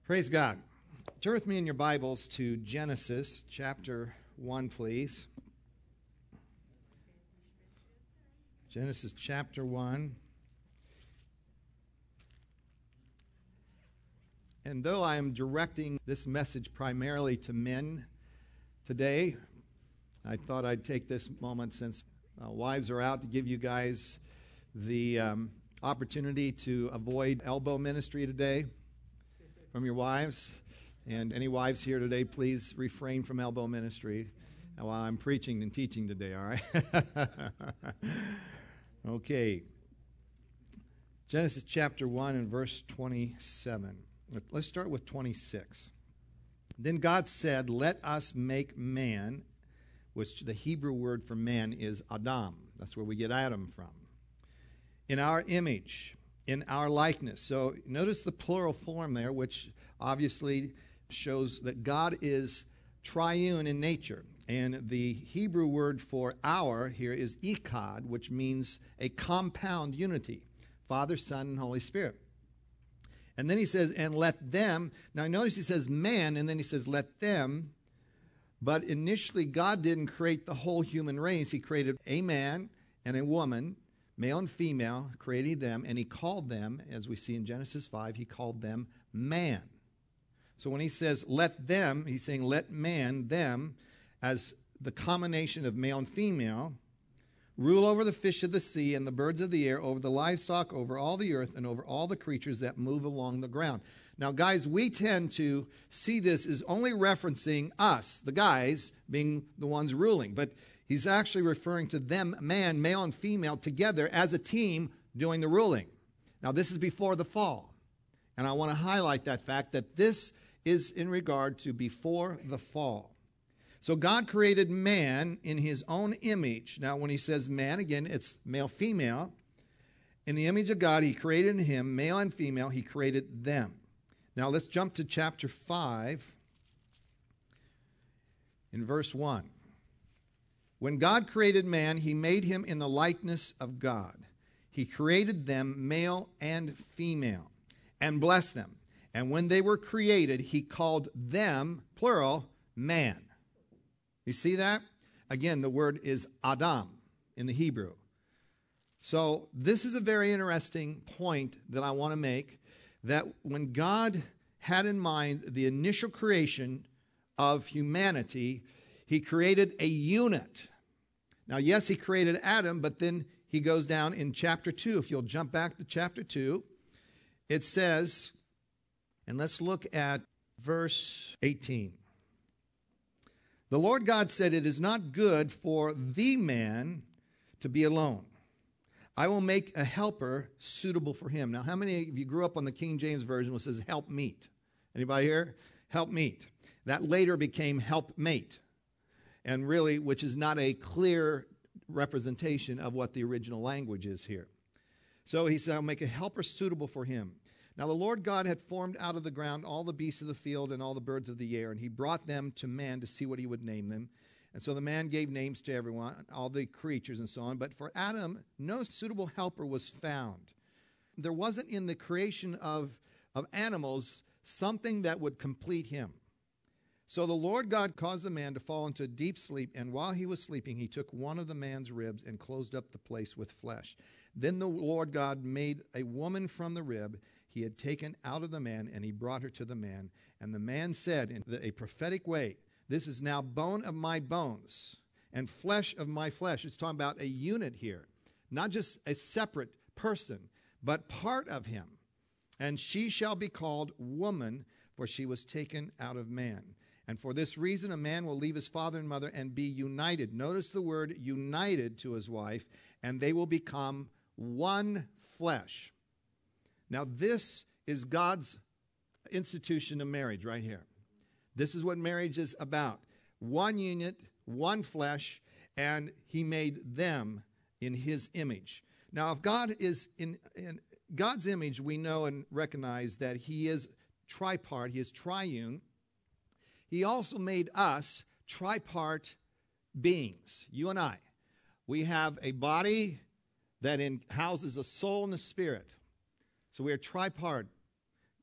Praise God. Turn with me in your Bibles to Genesis chapter 1, please. Genesis chapter 1. And though I am directing this message primarily to men today, I thought I'd take this moment, since wives are out, to give you guys the opportunity to avoid elbow ministry today from your wives. And any wives here today, please refrain from elbow ministry while I'm preaching and teaching today, all right? Okay. Genesis chapter 1 and verse 27. Let's start with 26. Then God said, "Let us make man," which the Hebrew word for man is Adam. That's where we get Adam from. "In our image, in our likeness." So notice the plural form there, which obviously shows that God is triune in nature. And the Hebrew word for "our" here is echad, which means a compound unity: Father, Son, and Holy Spirit. And then he says, "and let them." Now notice he says man, and then he says let them. But initially God didn't create the whole human race. He created a man and a woman, male and female, created them, and he called them, as we see in Genesis 5, he called them man. So when he says let them, he's saying let man, them, as the combination of male and female, rule over the fish of the sea and the birds of the air, over the livestock, over all the earth, and over all the creatures that move along the ground. Now, guys, we tend to see this as only referencing us, the guys, being the ones ruling. But he's actually referring to them, man, male and female, together as a team doing the ruling. Now, this is before the fall. And I want to highlight that fact that this is in regard to before the fall. So God created man in his own image. Now, when he says man, again, it's male, female. In the image of God, he created him, male and female, he created them. Now, let's jump to chapter 5 in verse 1. "When God created man, he made him in the likeness of God. He created them, male and female, and blessed them. And when they were created, he called them," plural, "man." You see that? Again, the word is Adam in the Hebrew. So this is a very interesting point that I want to make, that when God had in mind the initial creation of humanity, he created a unit. Now, yes, he created Adam, but then he goes down in chapter 2. If you'll jump back to chapter 2, it says, and let's look at verse 18. "The Lord God said, 'It is not good for the man to be alone. I will make a helper suitable for him.'" Now, how many of you grew up on the King James Version which says help meet? Anybody here? Help meet. That later became help mate. And really, which is not a clear representation of what the original language is here. So he said, "I'll make a helper suitable for him. Now the Lord God had formed out of the ground all the beasts of the field and all the birds of the air, and he brought them to man to see what he would name them. And so the man gave names to everyone, all the creatures and so on. But for Adam, no suitable helper was found." There wasn't in the creation of animals something that would complete him. "So the Lord God caused the man to fall into a deep sleep, and while he was sleeping, he took one of the man's ribs and closed up the place with flesh. Then the Lord God made a woman from the rib he had taken out of the man, and he brought her to the man. And the man said in a prophetic way, 'This is now bone of my bones and flesh of my flesh.'" It's talking about a unit here, not just a separate person, but part of him. "And she shall be called woman, for she was taken out of man. And for this reason, a man will leave his father and mother and be united." Notice the word united to his wife, "and they will become one flesh." Now, this is God's institution of marriage right here. This is what marriage is about. One unit, one flesh, and he made them in his image. Now, if God is in God's image, we know and recognize that he is tripart, he is triune. He also made us tripart beings, you and I. We have a body that houses a soul and a spirit. So we are tripart.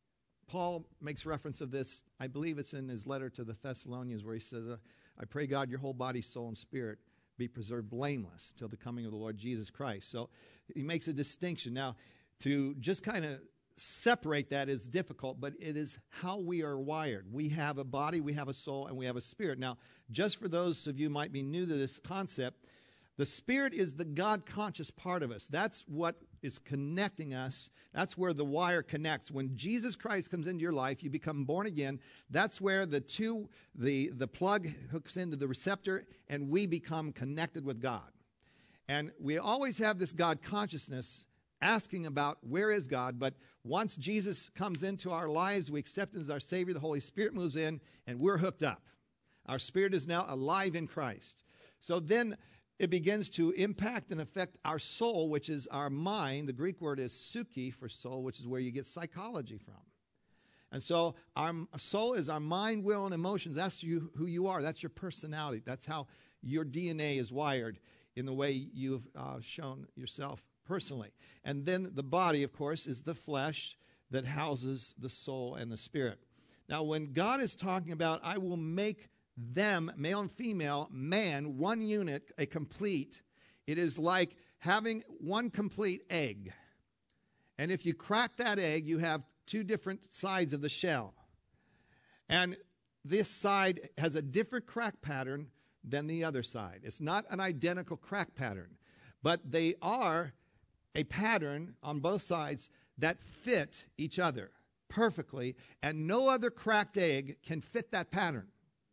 Paul makes reference of this. I believe it's in his letter to the Thessalonians where he says, I pray God your whole body, soul, and spirit be preserved blameless till the coming of the Lord Jesus Christ. So he makes a distinction. Now, to just kind of separate that is difficult, but it is how we are wired. We have a body, we have a soul, and we have a spirit. Now, just for those of you who might be new to this concept, the spirit is the God-conscious part of us. That's what is connecting us. That's where the wire connects. When Jesus Christ comes into your life, you become born again. That's where the plug hooks into the receptor, and we become connected with God. And we always have this God consciousness asking about where is God, but once Jesus comes into our lives, we accept him as our Savior, the Holy Spirit moves in, and we're hooked up. Our spirit is now alive in Christ. So then it begins to impact and affect our soul, which is our mind. The Greek word is psyche for soul, which is where you get psychology from. And so our soul is our mind, will, and emotions. That's who you are. That's your personality. That's how your DNA is wired in the way you've shown yourself personally. And then the body, of course, is the flesh that houses the soul and the spirit. Now, when God is talking about, I will make them, male and female, man, one unit, a complete, it is like having one complete egg. And if you crack that egg, you have two different sides of the shell. And this side has a different crack pattern than the other side. It's not an identical crack pattern, but they are a pattern on both sides that fit each other perfectly, and no other cracked egg can fit that pattern.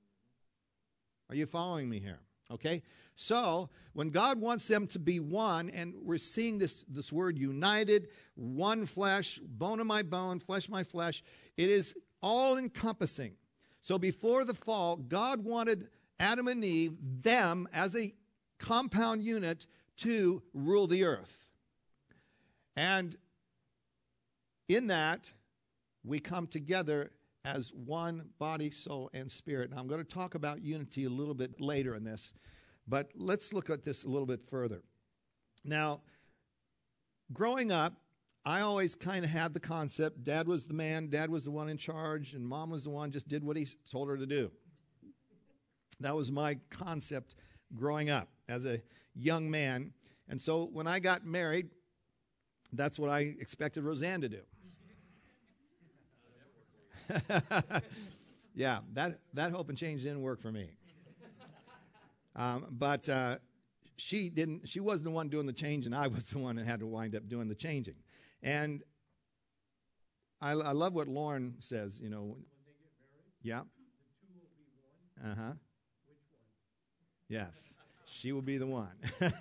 Are you following me here? Okay? So, when God wants them to be one, and we're seeing this word united, one flesh, bone of my bone, flesh of my flesh, it is all-encompassing. So before the fall, God wanted Adam and Eve, them, as a compound unit, to rule the earth. And in that, we come together as one body, soul, and spirit. Now, I'm going to talk about unity a little bit later in this, but let's look at this a little bit further. Now, growing up, I always kind of had the concept, Dad was the man, Dad was the one in charge, and Mom was the one just did what he told her to do. That was my concept growing up as a young man. And so when I got married, that's what I expected Roseanne to do. Yeah, that hope and change didn't work for me. But she wasn't the one doing the changing. I was the one that had to wind up doing the changing. And I love what Lauren says, you know. When they get married, yeah. The two will be one. Uh-huh. Which one? Yes. She will be the one.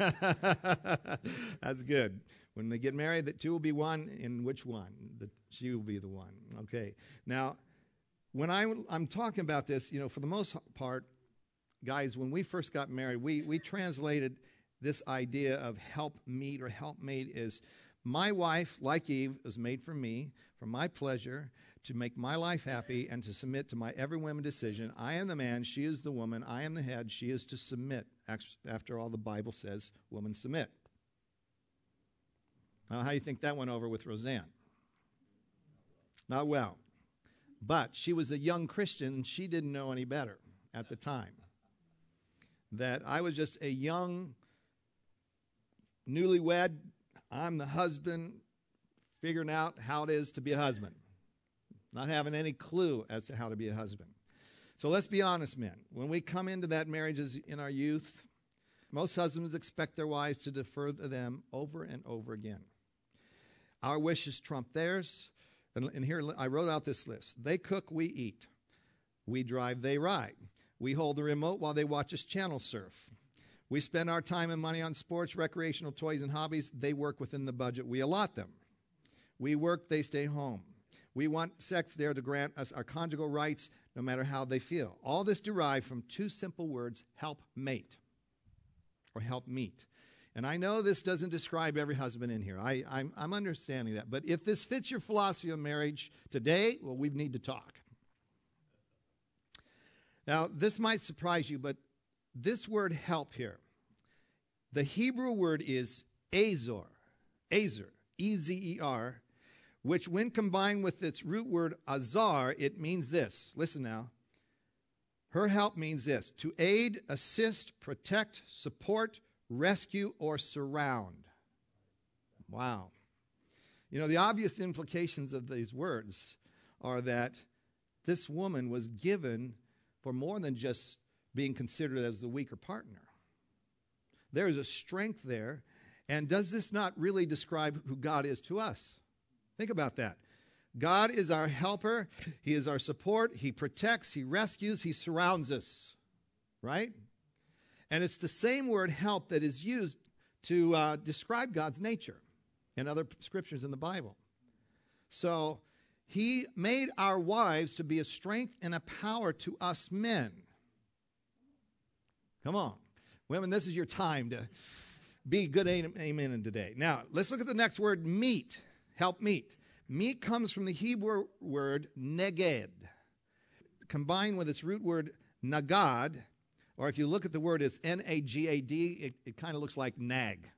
That's good. When they get married, the two will be one. In which one? She will be the one. Okay. Now, when I'm talking about this, you know, for the most part, guys, when we first got married, we translated this idea of helpmeet or helpmate is my wife, like Eve, was made for me, for my pleasure, to make my life happy, and to submit to my every whim and decision. I am the man, she is the woman, I am the head, she is to submit. After all, the Bible says, woman submit. Now, how do you think that went over with Roseanne? Not well. But she was a young Christian, and she didn't know any better at the time. That I was just a young, newlywed, I'm the husband, figuring out how it is to be a husband. Not having any clue as to how to be a husband. So let's be honest, men. When we come into that marriage in our youth, most husbands expect their wives to defer to them over and over again. Our wishes trump theirs. And here, I wrote out this list. They cook, we eat. We drive, they ride. We hold the remote while they watch us channel surf. We spend our time and money on sports, recreational toys, and hobbies. They work within the budget we allot them. We work, they stay home. We want sex there to grant us our conjugal rights, no matter how they feel. All this derived from two simple words, help mate or help meet. And I know this doesn't describe every husband in here. I'm understanding that. But if this fits your philosophy of marriage today, well, we need to talk. Now, this might surprise you, but this word help here, the Hebrew word is azor, E-Z-E-R, which when combined with its root word azar, it means this. Listen now. Her help means this: to aid, assist, protect, support, rescue, or surround. Wow. You know, the obvious implications of these words are that this woman was given for more than just being considered as the weaker partner. There is a strength there. And does this not really describe who God is to us? Think about that. God is our helper. He is our support. He protects. He rescues. He surrounds us. Right? And it's the same word help that is used to describe God's nature in other scriptures in the Bible. So he made our wives to be a strength and a power to us men. Come on. Women, this is your time to be good amen today. Now, let's look at the next word, meet. Help meet. Meet comes from the Hebrew word neged, combined with its root word nagad, or if you look at the word as N-A-G-A-D, it kind of looks like nag.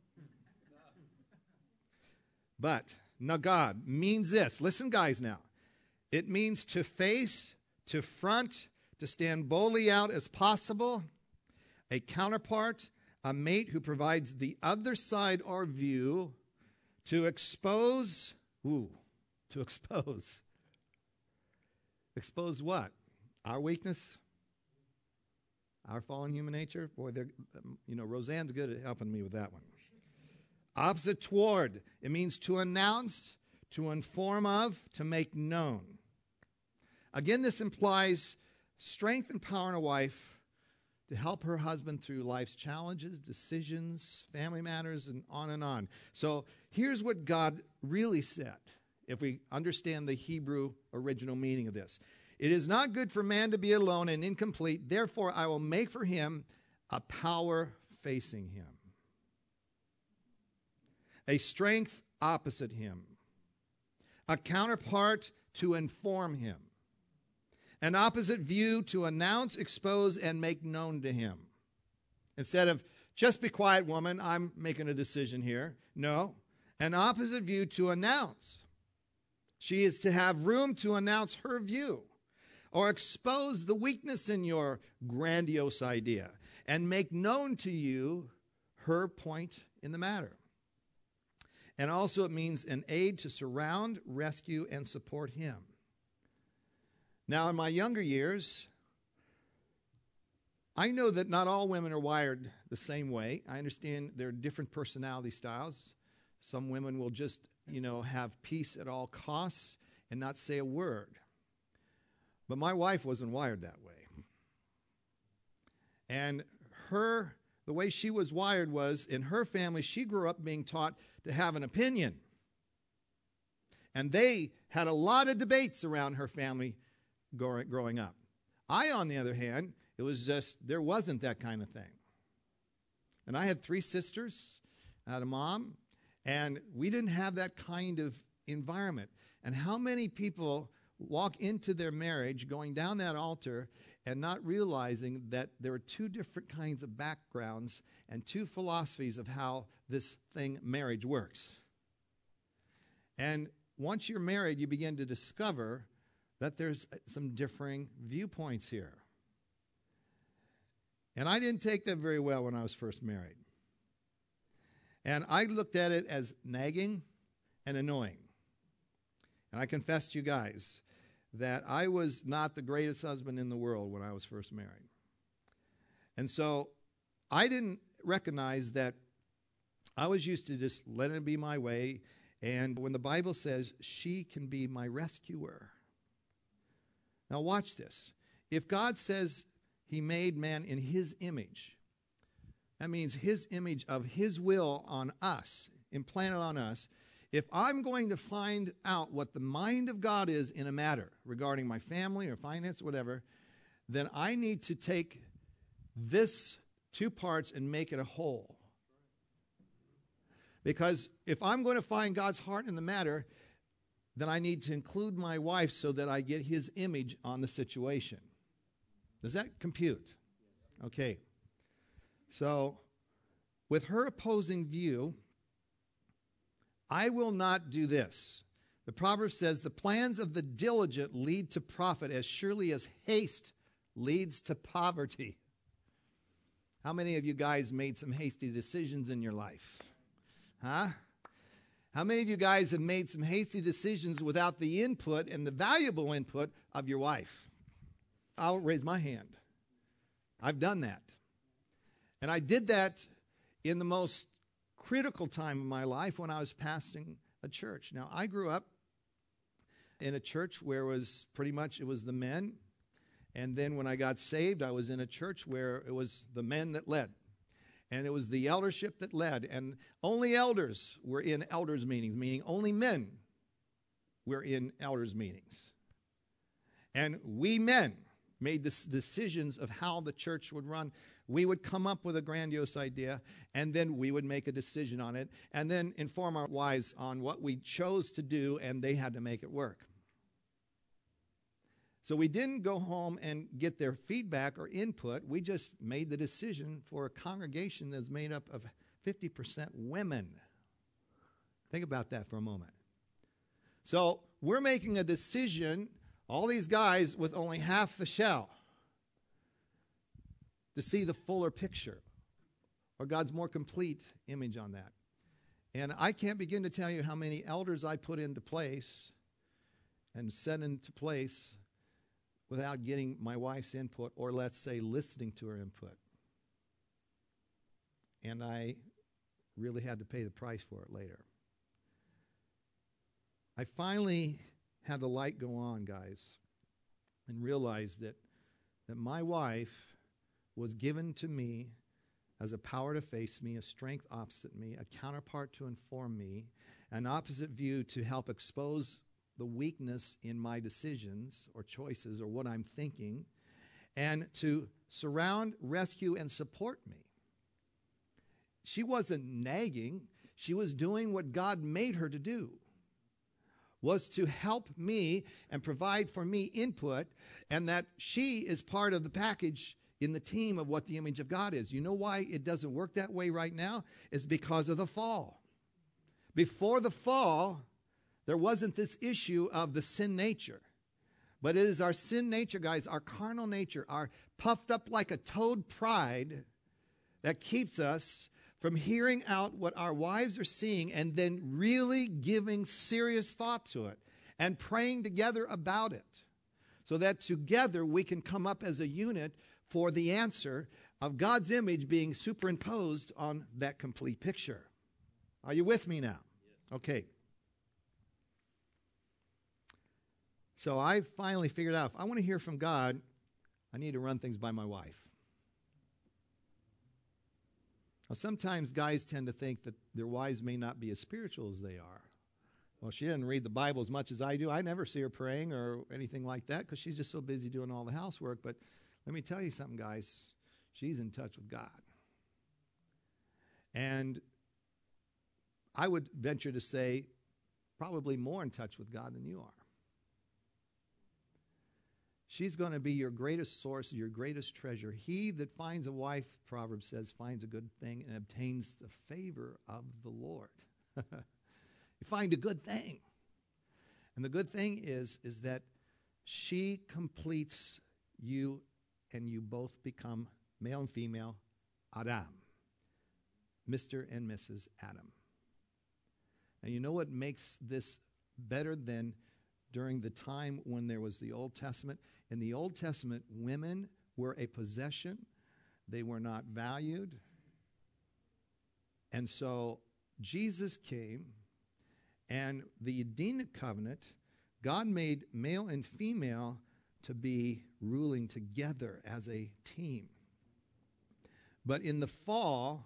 But nagad means this. Listen, guys, now. It means to face, to front, to stand boldly out as possible, a counterpart, a mate who provides the other side or view, to expose. To expose. Expose what? Our weakness? Our fallen human nature? Boy, Roseanne's good at helping me with that one. Opposite toward. It means to announce, to inform of, to make known. Again, this implies strength and power in a wife to help her husband through life's challenges, decisions, family matters, and on and on. So here's what God really said, if we understand the Hebrew original meaning of this. It is not good for man to be alone and incomplete. Therefore, I will make for him a power facing him, a strength opposite him, a counterpart to inform him, an opposite view to announce, expose, and make known to him. Instead of, just be quiet, woman, I'm making a decision here. No, an opposite view to announce. She is to have room to announce her view or expose the weakness in your grandiose idea and make known to you her point in the matter. And also it means an aid to surround, rescue, and support him. Now, in my younger years, I know that not all women are wired the same way. I understand there are different personality styles. Some women will just, have peace at all costs and not say a word. But my wife wasn't wired that way. And the way she was wired was, in her family, she grew up being taught to have an opinion. And they had a lot of debates around her family growing up. I, on the other hand, it was just, there wasn't that kind of thing. And I had 3 sisters, I had a mom, and we didn't have that kind of environment. And how many people walk into their marriage going down that altar and not realizing that there are 2 different kinds of backgrounds and 2 philosophies of how this thing, marriage, works. And once you're married, you begin to discover that there's some differing viewpoints here. And I didn't take that very well when I was first married. And I looked at it as nagging and annoying. And I confess to you guys that I was not the greatest husband in the world when I was first married. And so I didn't recognize that I was used to just letting it be my way. And when the Bible says, she can be my rescuer. Now watch this. If God says he made man in his image, that means his image of his will on us, implanted on us. If I'm going to find out what the mind of God is in a matter regarding my family or finance, whatever, then I need to take this 2 parts and make it a whole. Because if I'm going to find God's heart in the matter, then I need to include my wife so that I get his image on the situation. Does that compute? Okay. So, with her opposing view, I will not do this. The proverb says, the plans of the diligent lead to profit as surely as haste leads to poverty. How many of you guys made some hasty decisions in your life? Huh? How many of you guys have made some hasty decisions without the input and the valuable input of your wife? I'll raise my hand. I've done that. And I did that in the most critical time of my life when I was pastoring a church. Now, I grew up in a church where it was the men. And then when I got saved, I was in a church where it was the men that led. And it was the eldership that led. And only elders were in elders' meetings, meaning only men were in elders' meetings. And we men made the decisions of how the church would run. We would come up with a grandiose idea, and then we would make a decision on it, and then inform our wives on what we chose to do, and they had to make it work. So we didn't go home and get their feedback or input. We just made the decision for a congregation that's made up of 50% women. Think about that for a moment. So we're making a decision, all these guys with only half the shell, to see the fuller picture or God's more complete image on that. And I can't begin to tell you how many elders I put into place and set into place without getting my wife's input, or let's say listening to her input. And I really had to pay the price for it later. I finally had the light go on, guys, and realized that my wife was given to me as a power to face me, a strength opposite me, a counterpart to inform me, an opposite view to help expose the weakness in my decisions or choices or what I'm thinking, and to surround, rescue, and support me. She wasn't nagging. She was doing what God made her to do, was to help me and provide for me input, and that she is part of the package in the team of what the image of God is. You know why it doesn't work that way right now? It's because of the fall. Before the fall, there wasn't this issue of the sin nature. But it is our sin nature, guys, our carnal nature, our puffed up like a toad pride that keeps us from hearing out what our wives are seeing and then really giving serious thought to it and praying together about it, so that together we can come up as a unit for the answer of God's image being superimposed on that complete picture. Are you with me now? Yes. Okay. So I finally figured out, if I want to hear from God, I need to run things by my wife. Now, sometimes guys tend to think that their wives may not be as spiritual as they are. Well, she doesn't read the Bible as much as I do. I never see her praying or anything like that because she's just so busy doing all the housework. But let me tell you something, guys. She's in touch with God. And I would venture to say probably more in touch with God than you are. She's going to be your greatest source, your greatest treasure. He that finds a wife, Proverbs says, finds a good thing and obtains the favor of the Lord. You find a good thing. And the good thing is that she completes you, and you both become male and female Adam, Mr. and Mrs. Adam. And you know what makes this better than during the time when there was the Old Testament? In the Old Testament, women were a possession. They were not valued. And so Jesus came, and the Edenic covenant, God made male and female to be ruling together as a team. But in the fall,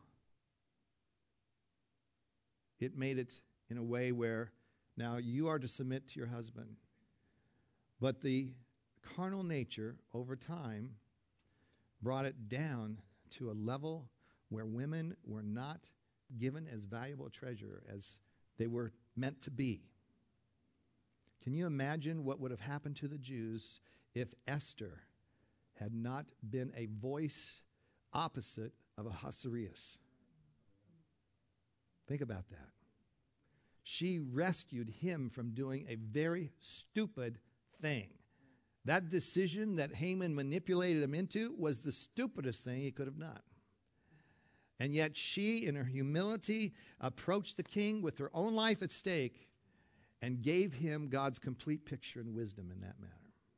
it made it in a way where now you are to submit to your husband. But the carnal nature over time brought it down to a level where women were not given as valuable a treasure as they were meant to be. Can you imagine what would have happened to the Jews if Esther had not been a voice opposite of Ahasuerus? Think about that. She rescued him from doing a very stupid thing. That decision that Haman manipulated him into was the stupidest thing he could have done. And yet she, in her humility, approached the king with her own life at stake and gave him God's complete picture and wisdom in that matter.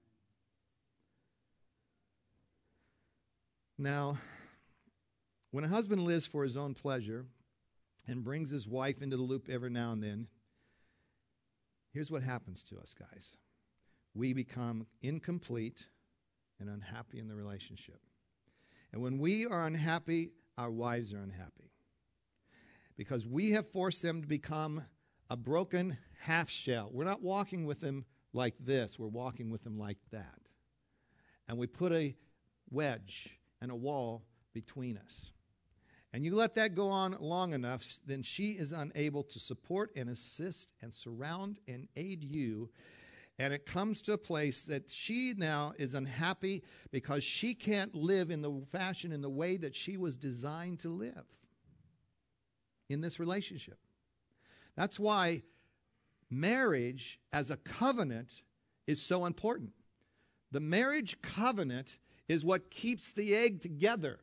Now, when a husband lives for his own pleasure and brings his wife into the loop every now and then, here's what happens to us, guys. We become incomplete and unhappy in the relationship. And when we are unhappy, our wives are unhappy. Because we have forced them to become a broken half shell. We're not walking with them like this. We're walking with them like that. And we put a wedge and a wall between us. And you let that go on long enough, then she is unable to support and assist and surround and aid you. And it comes to a place that she now is unhappy because she can't live in the fashion, in the way that she was designed to live in this relationship. That's why marriage as a covenant is so important. The marriage covenant is what keeps the egg together.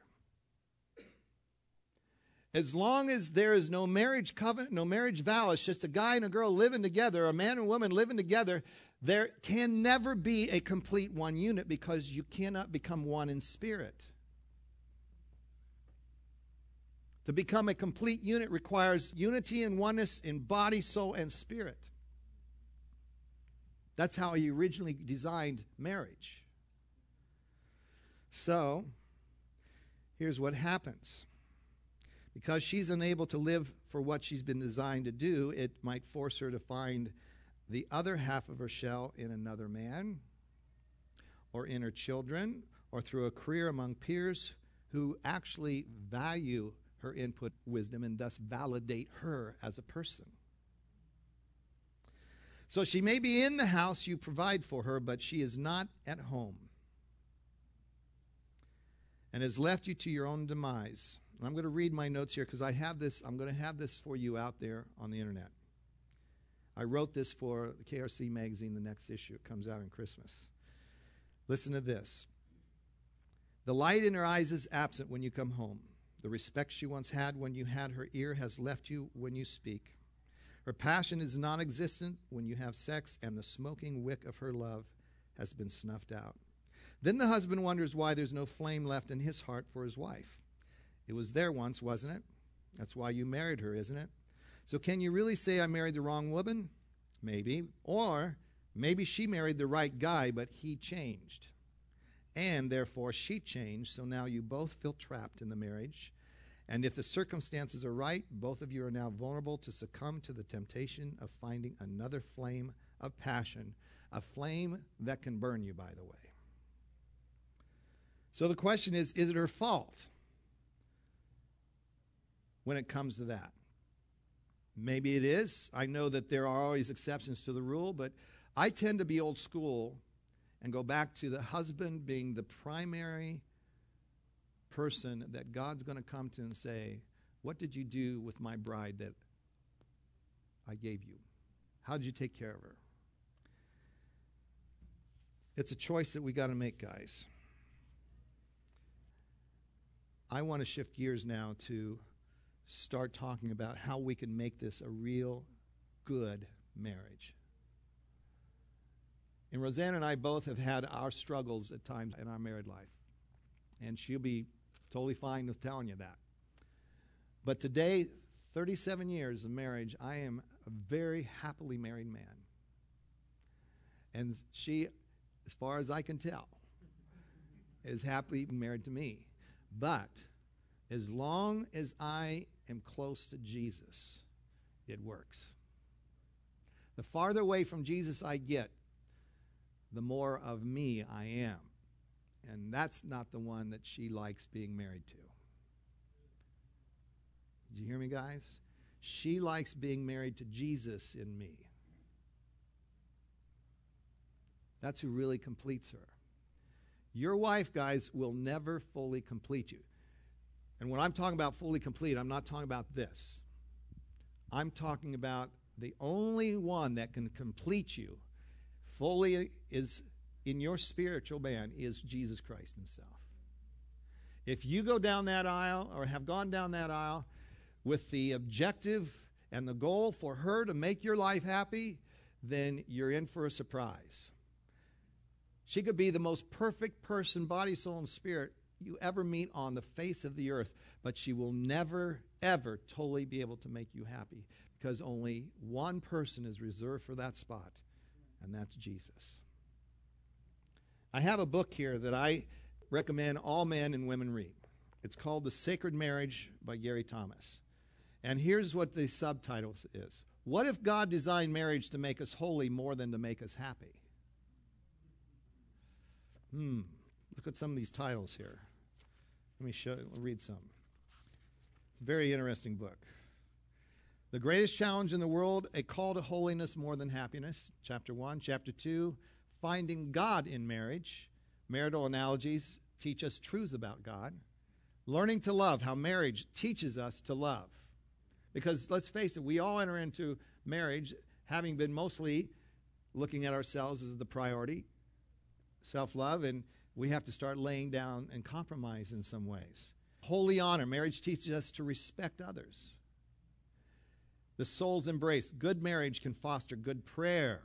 As long as there is no marriage covenant, no marriage vow, it's just a guy and a girl living together, a man and woman living together, there can never be a complete one unit because you cannot become one in spirit. To become a complete unit requires unity and oneness in body, soul, and spirit. That's how he originally designed marriage. So, here's what happens. Because she's unable to live for what she's been designed to do, it might force her to find the other half of her shell in another man, or in her children, or through a career among peers who actually value her input, wisdom, and thus validate her as a person. So she may be in the house you provide for her, but she is not at home and has left you to your own demise. And I'm going to read my notes here because I have this. I'm going to have this for you out there on the internet. I wrote this for the KRC magazine, the next issue. It comes out on Christmas. Listen to this. The light in her eyes is absent when you come home. The respect she once had when you had her ear has left you when you speak. Her passion is non-existent when you have sex, and the smoking wick of her love has been snuffed out. Then the husband wonders why there's no flame left in his heart for his wife. It was there once, wasn't it? That's why you married her, isn't it? So can you really say I married the wrong woman? Maybe. Or maybe she married the right guy, but he changed. And therefore she changed, so now you both feel trapped in the marriage. And if the circumstances are right, both of you are now vulnerable to succumb to the temptation of finding another flame of passion, a flame that can burn you, by the way. So the question is it her fault when it comes to that? Maybe it is. I know that there are always exceptions to the rule, but I tend to be old school and go back to the husband being the primary person that God's going to come to and say, what did you do with my bride that I gave you? How did you take care of her? It's a choice that we got to make, guys. I want to shift gears now to start talking about how we can make this a real good marriage. And Roseanne and I both have had our struggles at times in our married life. And she'll be totally fine with telling you that. But today, 37 years of marriage, I am a very happily married man. And she, as far as I can tell, is happily married to me. But as long as I am close to Jesus, it works. The farther away from Jesus I get, the more of me I am. And that's not the one that she likes being married to. Did you hear me, guys? She likes being married to Jesus in me. That's who really completes her. Your wife, guys, will never fully complete you. And when I'm talking about fully complete, I'm not talking about this. I'm talking about The only one that can complete you fully is in your spiritual man is Jesus Christ himself. If you go down that aisle or have gone down that aisle with the objective and the goal for her to make your life happy, then you're in for a surprise. She could be the most perfect person, body, soul, and spirit you ever meet on the face of the earth, but she will never, ever totally be able to make you happy because only one person is reserved for that spot, and that's Jesus. I have a book here that I recommend all men and women read. It's called The Sacred Marriage by Gary Thomas. And here's what the subtitle is. What if God designed marriage to make us holy more than to make us happy? Look at some of these titles here. Let me read some. It's a very interesting book. The Greatest Challenge in the World, A Call to Holiness More Than Happiness, Chapter 1. Chapter 2, Finding God in Marriage. Marital Analogies teach us truths about God. Learning to Love, How Marriage Teaches Us to Love. Because let's face it, we all enter into marriage having been mostly looking at ourselves as the priority, self-love, and we have to start laying down and compromise in some ways. Holy Honor, marriage teaches us to respect others. The Soul's Embrace, good marriage can foster good prayer.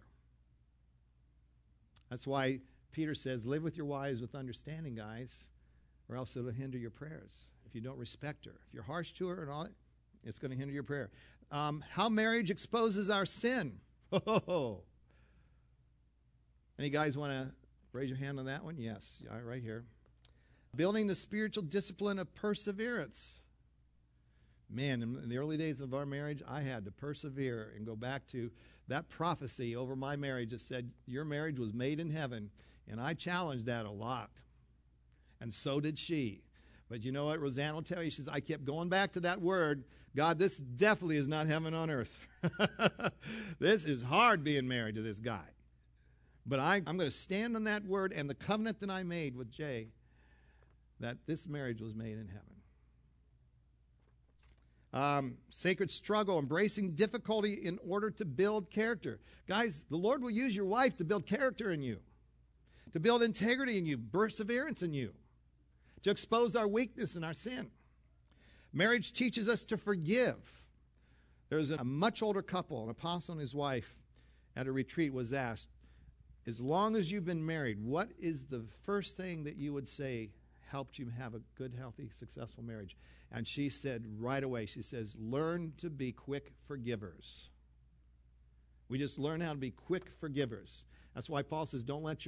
That's why Peter says, live with your wives with understanding, guys, or else it'll hinder your prayers if you don't respect her. If you're harsh to her and all that, it's going to hinder your prayer. How marriage exposes our sin. Any guys want to raise your hand on that one? Yes, right here. Building the spiritual discipline of perseverance. Man, in the early days of our marriage, I had to persevere and go back to that prophecy over my marriage that said your marriage was made in heaven. And I challenged that a lot. And so did she. But you know what Roseanne will tell you? She says, I kept going back to that word. God, this definitely is not heaven on earth. This is hard being married to this guy. But I'm going to stand on that word and the covenant that I made with Jay that this marriage was made in heaven. Sacred struggle, embracing difficulty in order to build character. Guys, the Lord will use your wife to build character in you, to build integrity in you, perseverance in you, to expose our weakness and our sin. Marriage teaches us to forgive. There's a much older couple, an apostle and his wife, at a retreat was asked, as long as you've been married, what is the first thing that you would say helped you have a good, healthy, successful marriage? And she said right away, she says, learn to be quick forgivers. We just learn how to be quick forgivers. That's why Paul says, don't let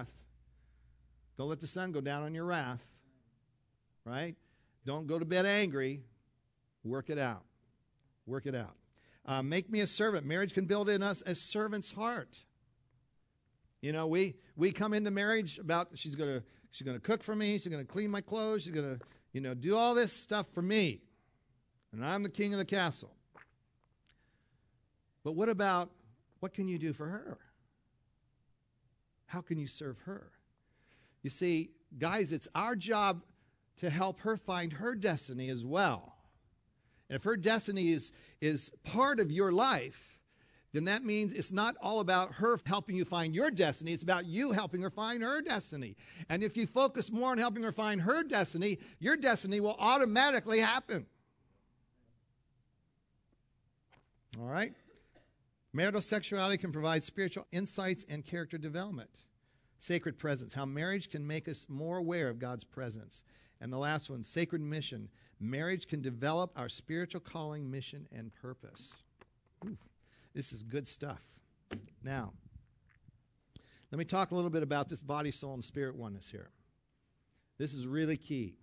the sun go down on your wrath, right? Don't go to bed angry. Work it out. Work it out. Make me a servant. Marriage can build in us a servant's heart. You know, we come into marriage about she's going to cook for me, she's going to clean my clothes, she's going to, do all this stuff for me. And I'm the king of the castle. But what can you do for her? How can you serve her? You see, guys, it's our job to help her find her destiny as well. And if her destiny is part of your life, then that means it's not all about her helping you find your destiny. It's about you helping her find her destiny. And if you focus more on helping her find her destiny, your destiny will automatically happen. All right? Marital sexuality can provide spiritual insights and character development. Sacred presence, how marriage can make us more aware of God's presence. And the last one, sacred mission. Marriage can develop our spiritual calling, mission, and purpose. Ooh, this is good stuff. Now, let me talk a little bit about this body, soul, and spirit oneness here. This is really key.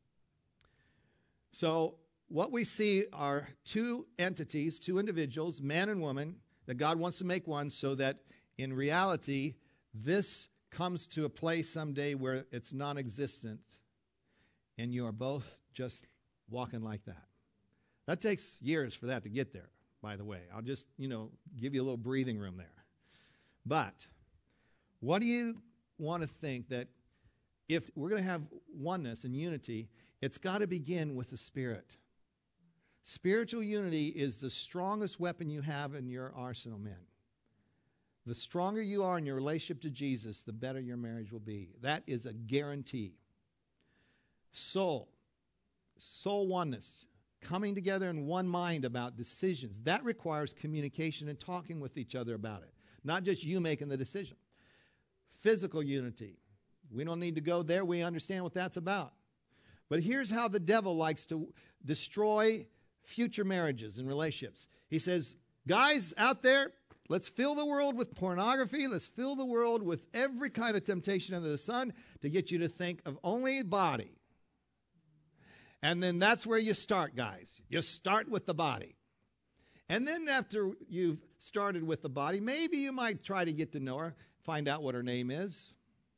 So, what we see are two entities, two individuals, man and woman, that God wants to make one so that in reality, this comes to a place someday where it's non-existent and you are both just walking like that. That takes years for that to get there, by the way. I'll just, give you a little breathing room there. But what do you want to think that if we're going to have oneness and unity, it's got to begin with the Spirit. Spiritual unity is the strongest weapon you have in your arsenal, men. The stronger you are in your relationship to Jesus, the better your marriage will be. That is a guarantee. Soul oneness, coming together in one mind about decisions. That requires communication and talking with each other about it, not just you making the decision. Physical unity. We don't need to go there. We understand what that's about. But here's how the devil likes to destroy future marriages and relationships. He says, guys out there, let's fill the world with pornography. Let's fill the world with every kind of temptation under the sun to get you to think of only body. And then that's where you start, guys. You start with the body. And then after you've started with the body, maybe you might try to get to know her, find out what her name is.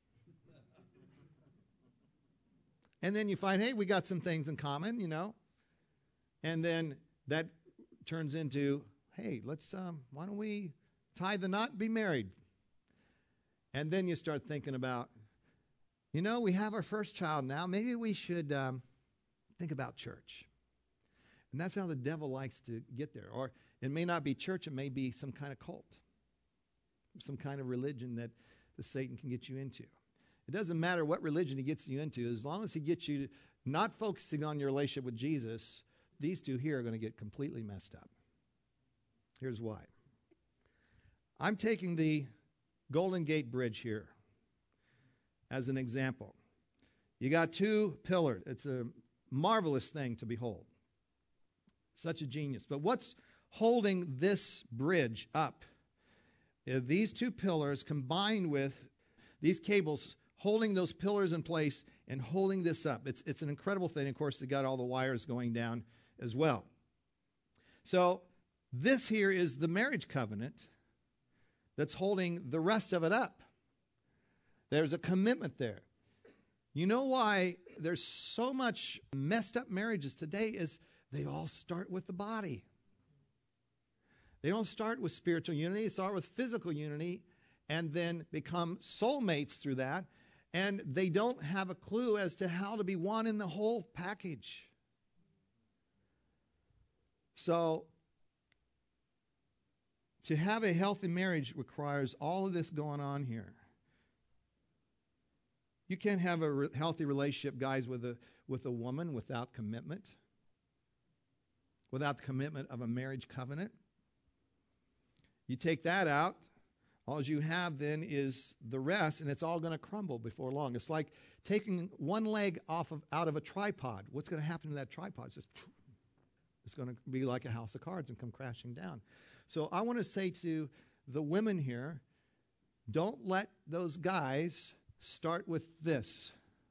And then you find, hey, we got some things in common, you know. And then that turns into, hey, let's, why don't we tie the knot and be married? And then you start thinking about, you know, we have our first child now. Maybe we should think about church. And that's how the devil likes to get there. Or it may not be church. It may be some kind of cult, some kind of religion that the Satan can get you into. It doesn't matter what religion he gets you into. As long as he gets you not focusing on your relationship with Jesus, these two here are going to get completely messed up. Here's why. I'm taking the Golden Gate Bridge here as an example. You got two pillars. It's a marvelous thing to behold. Such a genius. But what's holding this bridge up? These two pillars combined with these cables holding those pillars in place and holding this up. It's an incredible thing. Of course, they got all the wires going down as well. So this here is the marriage covenant that's holding the rest of it up. There's a commitment there. You know why there's so much messed up marriages today is they all start with the body. They don't start with spiritual unity. They start with physical unity and then become soulmates through that. And they don't have a clue as to how to be one in the whole package. So, to have a healthy marriage requires all of this going on here. You can't have a healthy relationship, guys, with a woman without commitment, without the commitment of a marriage covenant. You take that out, all you have then is the rest, and it's all going to crumble before long. It's like taking one leg out of a tripod. What's going to happen to that tripod? It's going to be like a house of cards and come crashing down. So I want to say to the women here, don't let those guys start with this.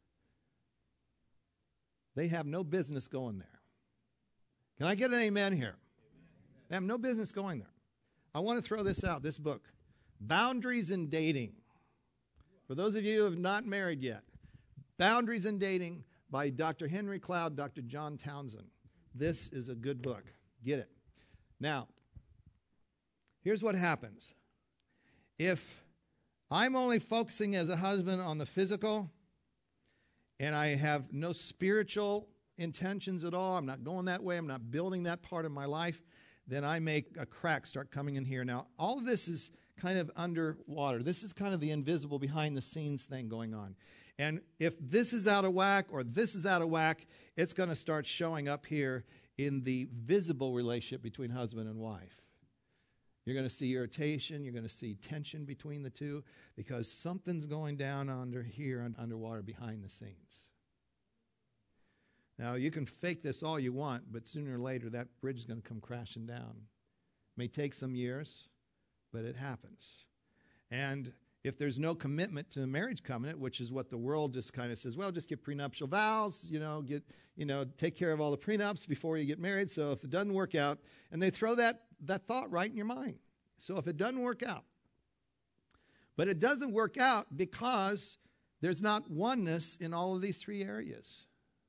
They have no business going there. Can I get an amen here? Amen. They have no business going there. I want to throw this out, this book, Boundaries in Dating. For those of you who have not married yet, Boundaries in Dating by Dr. Henry Cloud, Dr. John Townsend. This is a good book. Get it. Now, here's what happens. If I'm only focusing as a husband on the physical and I have no spiritual intentions at all, I'm not going that way, I'm not building that part of my life, then I make a crack start coming in here. Now, all of this is kind of underwater. This is kind of the invisible behind the scenes thing going on. And if this is out of whack or this is out of whack, it's going to start showing up here in the visible relationship between husband and wife. You're going to see irritation. You're going to see tension between the two because something's going down under here and underwater behind the scenes. Now, you can fake this all you want, but sooner or later that bridge is going to come crashing down. It may take some years, but it happens. And if there's no commitment to a marriage covenant, which is what the world just kind of says, well, just get prenuptial vows, take care of all the prenups before you get married. So if it doesn't work out, and they throw that thought right in your mind. So if it doesn't work out, but it doesn't work out because there's not oneness in all of these three areas.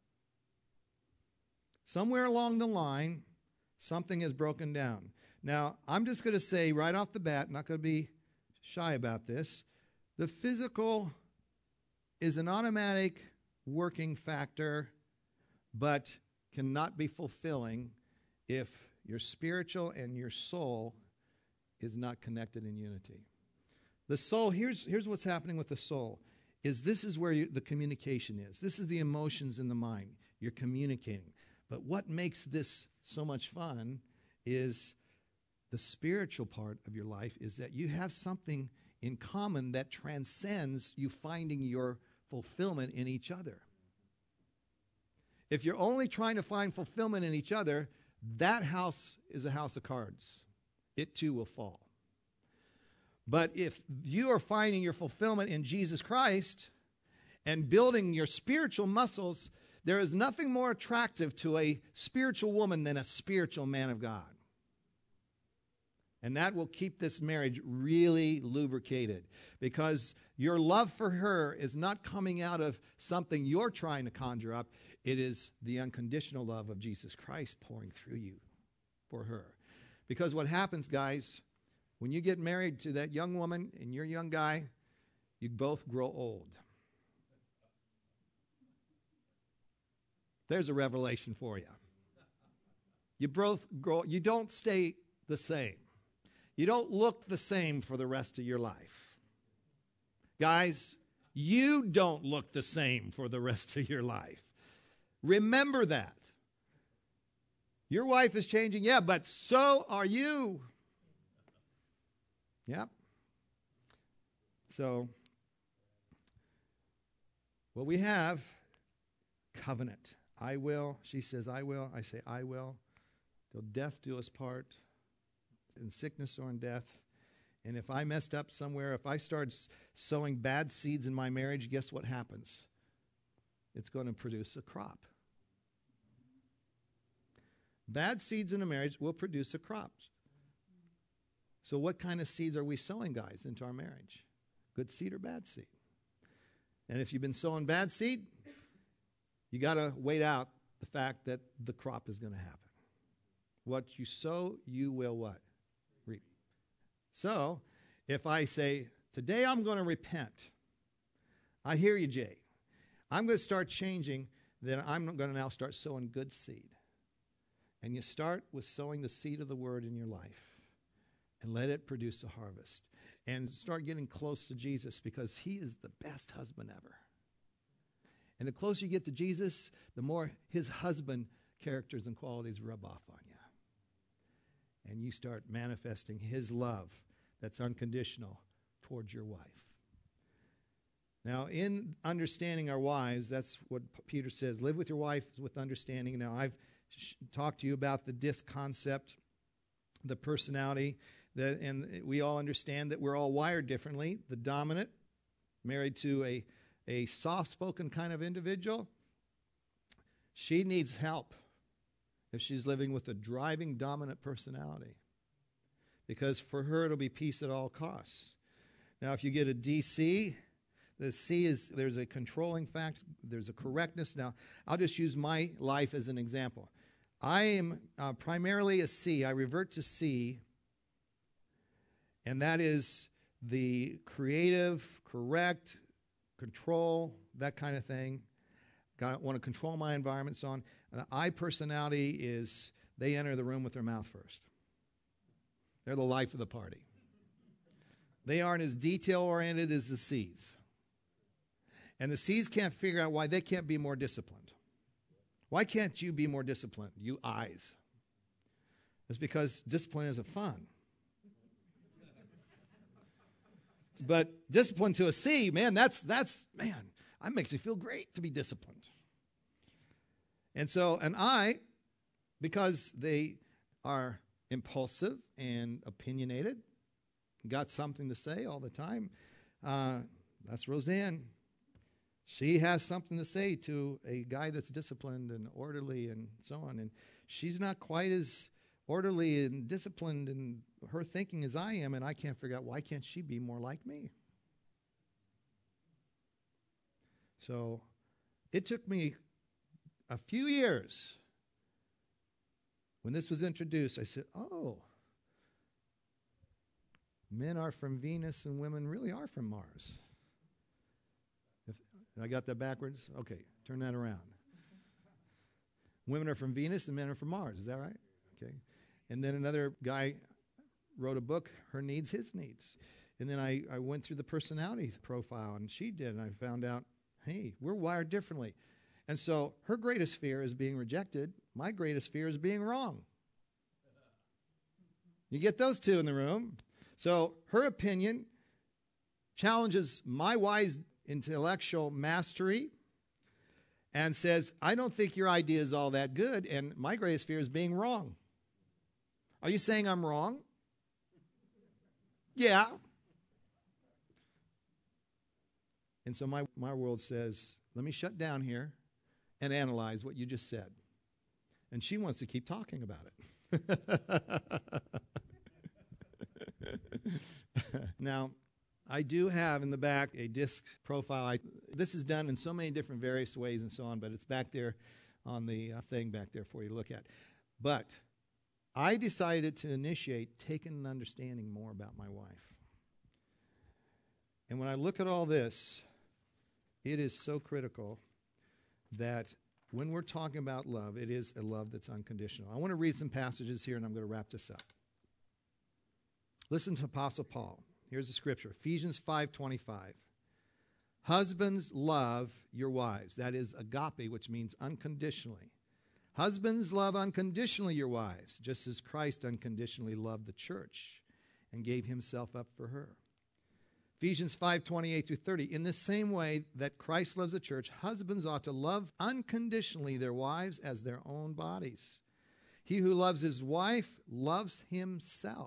Somewhere along the line, something has broken down. Now, I'm just going to say right off the bat, not going to be shy about this, the physical is an automatic working factor, but cannot be fulfilling if your spiritual and your soul is not connected in unity. The soul, here's what's happening with the soul, this is where the communication is. This is the emotions in the mind. You're communicating. But what makes this so much fun is the spiritual part of your life is that you have something in common that transcends you finding your fulfillment in each other. If you're only trying to find fulfillment in each other, that house is a house of cards. It too will fall. But if you are finding your fulfillment in Jesus Christ and building your spiritual muscles, there is nothing more attractive to a spiritual woman than a spiritual man of God. And that will keep this marriage really lubricated, because your love for her is not coming out of something you're trying to conjure up. It is the unconditional love of Jesus Christ pouring through you for her. Because what happens, guys, when you get married to that young woman and you're a young guy, you both grow old. There's a revelation for you. You both grow, you don't stay the same. You don't look the same for the rest of your life. Guys, you don't look the same for the rest of your life. Remember that. Your wife is changing, yeah, but so are you. Yep. So, what we have, covenant. I will. She says, I will. I say, I will. Till death do us part, in sickness or in death. And if I messed up somewhere, if I start sowing bad seeds in my marriage, guess what happens? It's going to produce a crop. Bad seeds in a marriage will produce a crop. So what kind of seeds are we sowing, guys, into our marriage? Good seed or bad seed? And if you've been sowing bad seed, you got to wait out the fact that the crop is going to happen. What you sow, you will what? Reap. So, if I say, today I'm going to repent. I hear you, Jay. I'm going to start changing, then I'm going to now start sowing good seed. And you start with sowing the seed of the word in your life. And let it produce a harvest. And start getting close to Jesus, because he is the best husband ever. And the closer you get to Jesus, the more his husband characters and qualities rub off on you. And you start manifesting his love that's unconditional towards your wife. Now, in understanding our wives, that's what Peter says. Live with your wife with understanding. Now, I've talked to you about the DISC concept, the personality. And we all understand that we're all wired differently. The dominant, married to a soft-spoken kind of individual, she needs help if she's living with a driving, dominant personality. Because for her, it'll be peace at all costs. Now, if you get a DC, the C is, there's a controlling fact, there's a correctness. Now, I'll just use my life as an example. I am primarily a C. I revert to C. And that is the creative, correct, control, that kind of thing. Want to control my environment, so on. The I personality is they enter the room with their mouth first. They're the life of the party. They aren't as detail-oriented as the C's. And the C's can't figure out why they can't be more disciplined. Why can't you be more disciplined, you I's? It's because discipline isn't fun. But discipline to a C, man, that makes me feel great to be disciplined. And so an I, because they are impulsive and opinionated, got something to say all the time, that's Roseanne. She has something to say to a guy that's disciplined and orderly and so on. And she's not quite as orderly and disciplined in her thinking as I am, and I can't figure out why can't she be more like me. So it took me a few years. When this was introduced, I said, oh, men are from Venus and women really are from Mars. I got that backwards? Okay, turn that around. Women are from Venus and men are from Mars. Is that right? Okay. And then another guy wrote a book, Her Needs, His Needs. And then I went through the personality profile, and she did, and I found out, hey, we're wired differently. And so her greatest fear is being rejected. My greatest fear is being wrong. You get those two in the room. So her opinion challenges my wise intellectual mastery and says, I don't think your idea is all that good, and my greatest fear is being wrong. Are you saying I'm wrong? Yeah. And so my world says, let me shut down here and analyze what you just said. And she wants to keep talking about it. Now, I do have in the back a disc profile. This is done in so many different various ways and so on, but it's back there on the thing back there for you to look at. But I decided to initiate taking and understanding more about my wife. And when I look at all this, it is so critical that when we're talking about love, it is a love that's unconditional. I want to read some passages here, and I'm going to wrap this up. Listen to Apostle Paul. Here's the scripture, Ephesians 5:25. Husbands, love your wives. That is agape, which means unconditionally. Husbands, love unconditionally your wives, just as Christ unconditionally loved the church and gave himself up for her. Ephesians 5:28-30. In the same way that Christ loves the church, husbands ought to love unconditionally their wives as their own bodies. He who loves his wife loves himself.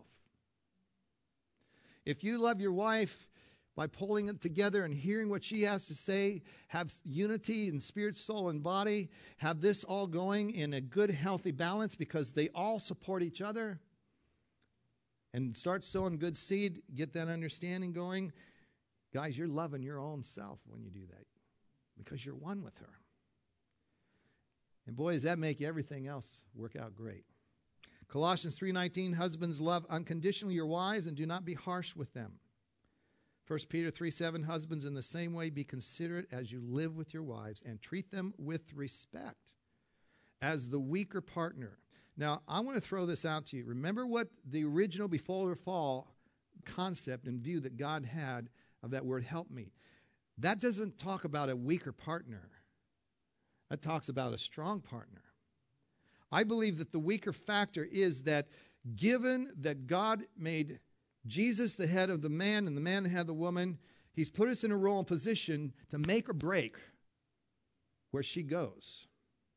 If you love your wife by pulling it together and hearing what she has to say, have unity in spirit, soul, and body, have this all going in a good, healthy balance because they all support each other, and start sowing good seed, get that understanding going, guys, you're loving your own self when you do that because you're one with her. And boy, does that make everything else work out great. Colossians 3:19, husbands, love unconditionally your wives and do not be harsh with them. 1 Peter 3:7, husbands, in the same way be considerate as you live with your wives and treat them with respect as the weaker partner. Now, I want to throw this out to you. Remember what the original before the fall concept and view that God had of that word help me. That doesn't talk about a weaker partner. That talks about a strong partner. I believe that the weaker factor is that given that God made Jesus the head of the man and the man the head of the woman, he's put us in a role and position to make or break where she goes.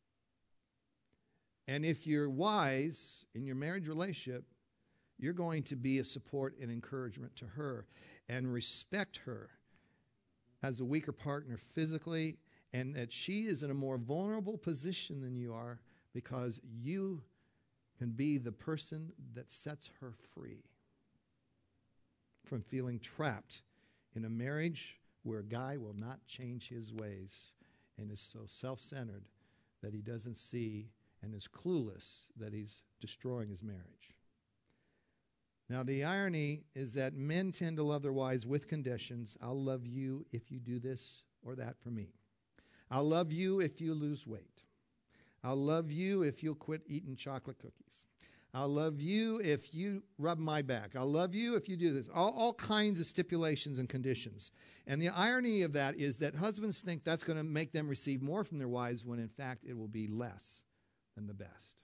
And if you're wise in your marriage relationship, you're going to be a support and encouragement to her and respect her as a weaker partner physically, and that she is in a more vulnerable position than you are because you can be the person that sets her free from feeling trapped in a marriage where a guy will not change his ways and is so self-centered that he doesn't see and is clueless that he's destroying his marriage. Now, the irony is that men tend to love their wives with conditions. I'll love you if you do this or that for me. I'll love you if you lose weight. I'll love you if you'll quit eating chocolate cookies. I'll love you if you rub my back. I'll love you if you do this. All kinds of stipulations and conditions. And the irony of that is that husbands think that's going to make them receive more from their wives when in fact it will be less than the best.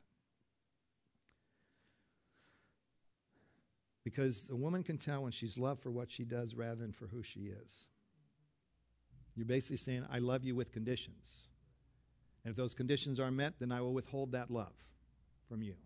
Because a woman can tell when she's loved for what she does rather than for who she is. You're basically saying, I love you with conditions. And if those conditions are met, then I will withhold that love from you.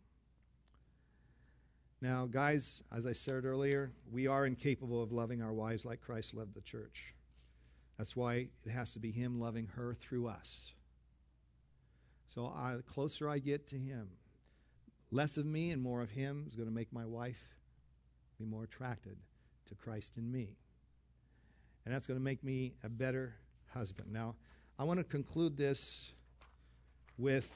Now, guys, as I said earlier, we are incapable of loving our wives like Christ loved the church. That's why it has to be him loving her through us. So the closer I get to him, less of me and more of him is going to make my wife be more attracted to Christ in me. And that's going to make me a better husband. Now, I want to conclude this with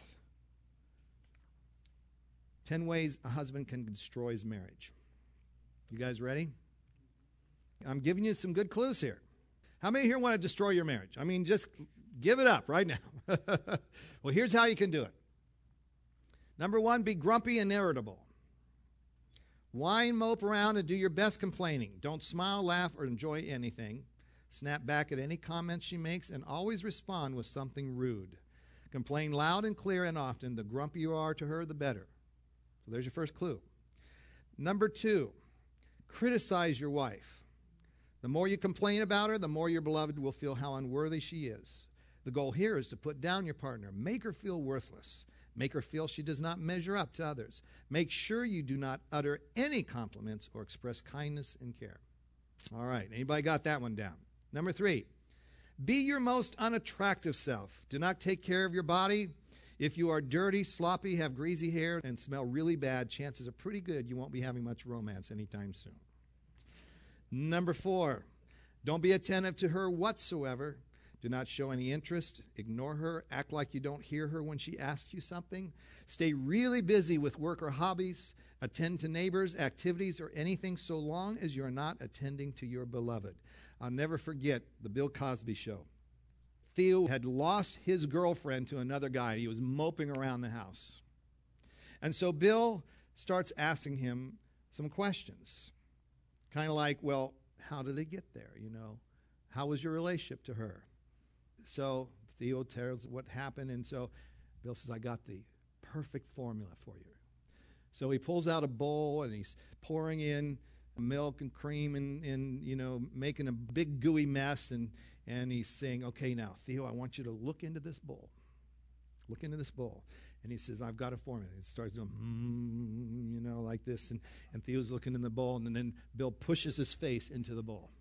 10 ways a husband can destroy his marriage. You guys ready? I'm giving you some good clues here. How many here want to destroy your marriage? I mean, just give it up right now. Well, here's how you can do it. Number 1, be grumpy and irritable. Whine, mope around, and do your best complaining. Don't smile, laugh, or enjoy anything. Snap back at any comments she makes, and always respond with something rude. Complain loud and clear and often. The grumpier you are to her, the better. So there's your first clue. Number 2, criticize your wife. The more you complain about her, the more your beloved will feel how unworthy she is. The goal here is to put down your partner. Make her feel worthless. Make her feel she does not measure up to others. Make sure you do not utter any compliments or express kindness and care. All right, anybody got that one down? Number 3, be your most unattractive self. Do not take care of your body. If you are dirty, sloppy, have greasy hair, and smell really bad, chances are pretty good you won't be having much romance anytime soon. Number 4, don't be attentive to her whatsoever. Do not show any interest. Ignore her. Act like you don't hear her when she asks you something. Stay really busy with work or hobbies. Attend to neighbors, activities, or anything so long as you're not attending to your beloved. I'll never forget the Bill Cosby show. Theo had lost his girlfriend to another guy. He was moping around the house. And so Bill starts asking him some questions. Kind of like, well, how did it get there? How was your relationship to her? So Theo tells what happened, and so Bill says, I got the perfect formula for you. So he pulls out a bowl, and he's pouring in milk and cream and making a big gooey mess, and he's saying, okay, now, Theo, I want you to look into this bowl. Look into this bowl. And he says, I've got a formula. He starts doing, like this, and Theo's looking in the bowl, and then Bill pushes his face into the bowl.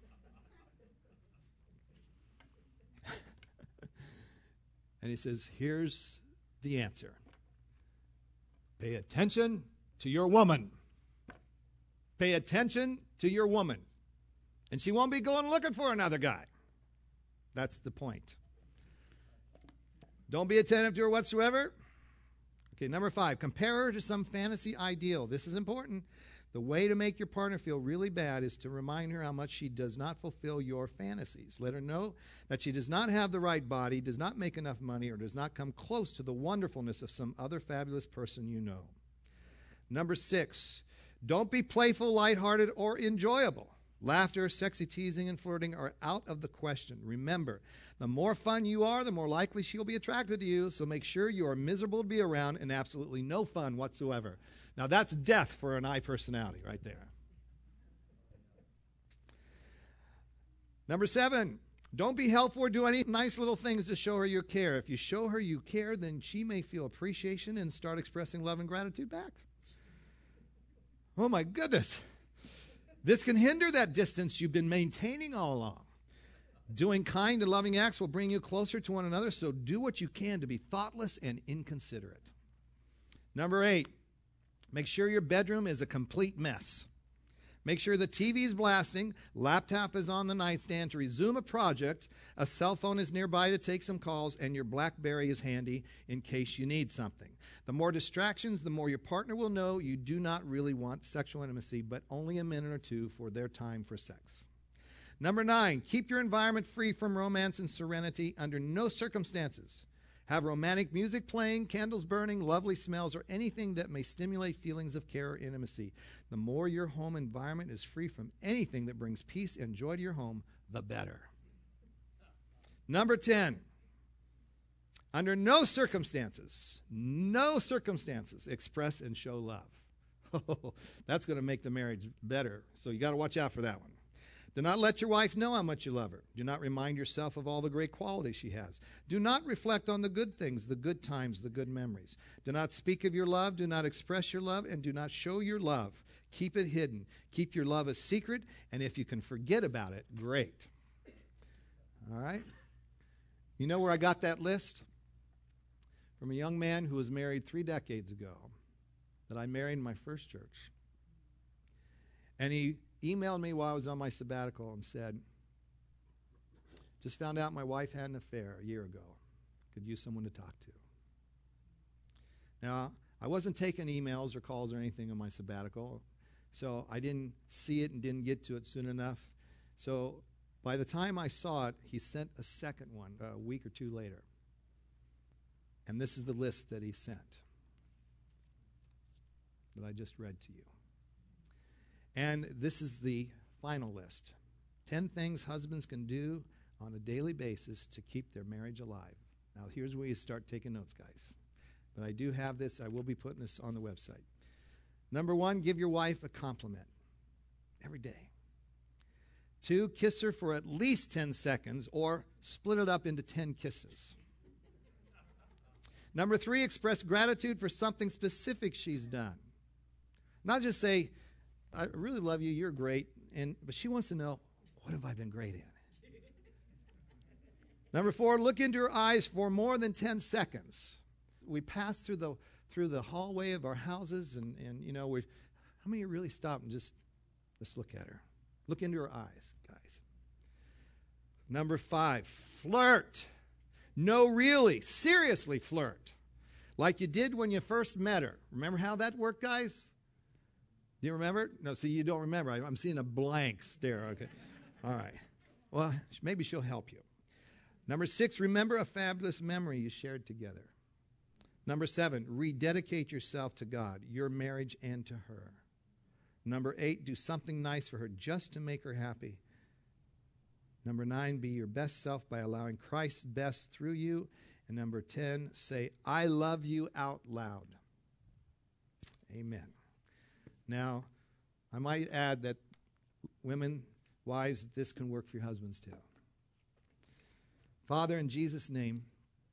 And he says, here's the answer. Pay attention to your woman. Pay attention to your woman. And she won't be going looking for another guy. That's the point. Don't be attentive to her whatsoever. Okay, number 5, compare her to some fantasy ideal. This is important. The way to make your partner feel really bad is to remind her how much she does not fulfill your fantasies. Let her know that she does not have the right body, does not make enough money, or does not come close to the wonderfulness of some other fabulous person you know. Number 6, don't be playful, lighthearted, or enjoyable. Laughter, sexy teasing, and flirting are out of the question. Remember, the more fun you are, the more likely she'll be attracted to you, so make sure you are miserable to be around and absolutely no fun whatsoever. Now, that's death for an I personality right there. Number 7, don't be helpful or do any nice little things to show her you care. If you show her you care, then she may feel appreciation and start expressing love and gratitude back. Oh, my goodness. This can hinder that distance you've been maintaining all along. Doing kind and loving acts will bring you closer to one another, so do what you can to be thoughtless and inconsiderate. Number 8, make sure your bedroom is a complete mess. Make sure the TV is blasting, laptop is on the nightstand to resume a project, a cell phone is nearby to take some calls, and your BlackBerry is handy in case you need something. The more distractions, the more your partner will know you do not really want sexual intimacy, but only a minute or two for their time for sex. Number 9, keep your environment free from romance and serenity under no circumstances. Have romantic music playing, candles burning, lovely smells, or anything that may stimulate feelings of care or intimacy. The more your home environment is free from anything that brings peace and joy to your home, the better. Number 10, under no circumstances, express and show love. Oh, that's going to make the marriage better, so you got to watch out for that one. Do not let your wife know how much you love her. Do not remind yourself of all the great qualities she has. Do not reflect on the good things, the good times, the good memories. Do not speak of your love. Do not express your love, and do not show your love. Keep it hidden. Keep your love a secret, and if you can forget about it, great. All right? You know where I got that list? From a young man who was married 3 decades ago that I married in my first church. And he emailed me while I was on my sabbatical and said, just found out my wife had an affair a year ago. Could use someone to talk to. Now, I wasn't taking emails or calls or anything on my sabbatical, so I didn't see it and didn't get to it soon enough. So by the time I saw it, he sent a second one a week or 2 later. And this is the list that he sent. that I just read to you. And this is the final list. 10 things husbands can do on a daily basis to keep their marriage alive. Now, here's where you start taking notes, guys. But I do have this. I will be putting this on the website. Number 1, give your wife a compliment every day. 2, kiss her for at least 10 seconds or split it up into 10 kisses. Number 3, express gratitude for something specific she's done. Not just say, I really love you, you're great, but she wants to know, what have I been great in? Number 4, look into her eyes for more than 10 seconds. We pass through the hallway of our houses, and how many really stop and just look at her? Look into her eyes, guys. Number 5, flirt. No, really, seriously flirt. Like you did when you first met her. Remember how that worked, guys? Do you remember? No, see, you don't remember. I'm seeing a blank stare. Okay. All right. Well, maybe she'll help you. Number 6, remember a fabulous memory you shared together. Number 7, rededicate yourself to God, your marriage, and to her. Number 8, do something nice for her just to make her happy. Number 9, be your best self by allowing Christ's best through you. And number 10, say, I love you out loud. Amen. Now, I might add that women, wives, this can work for your husbands too. Father, in Jesus' name,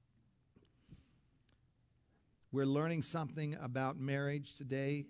we're learning something about marriage today,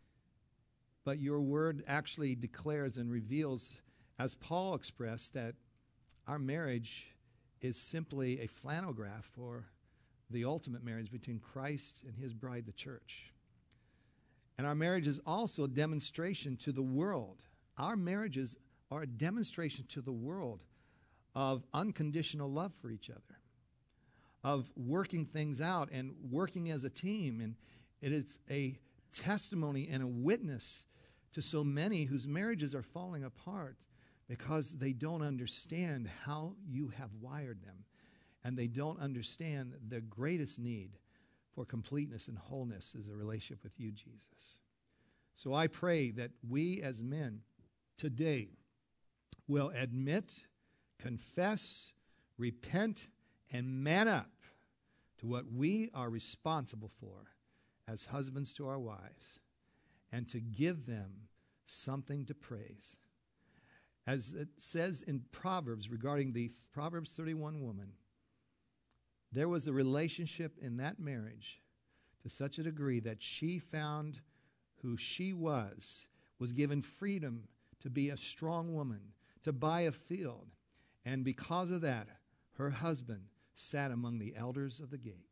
but your word actually declares and reveals, as Paul expressed, that our marriage is simply a flannel graph for the ultimate marriage between Christ and his bride, the church. And our marriage is also a demonstration to the world. Our marriages are a demonstration to the world of unconditional love for each other, of working things out and working as a team. And it is a testimony and a witness to so many whose marriages are falling apart because they don't understand how you have wired them, and they don't understand their greatest need for completeness and wholeness is a relationship with you, Jesus. So I pray that we as men today will admit, confess, repent, and man up to what we are responsible for as husbands to our wives, and to give them something to praise. As it says in Proverbs regarding the Proverbs 31 woman, there was a relationship in that marriage to such a degree that she found who she was given freedom to be a strong woman, to buy a field. And because of that, her husband sat among the elders of the gate.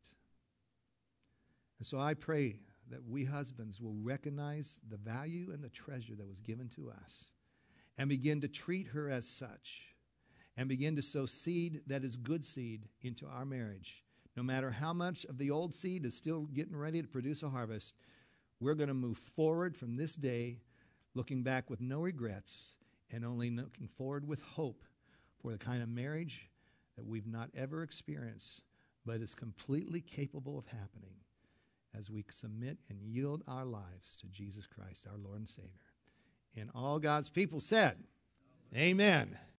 And so I pray that we husbands will recognize the value and the treasure that was given to us and begin to treat her as such and begin to sow seed that is good seed into our marriage. No matter how much of the old seed is still getting ready to produce a harvest, we're going to move forward from this day looking back with no regrets and only looking forward with hope for the kind of marriage that we've not ever experienced, but is completely capable of happening as we submit and yield our lives to Jesus Christ, our Lord and Savior. And all God's people said, Amen.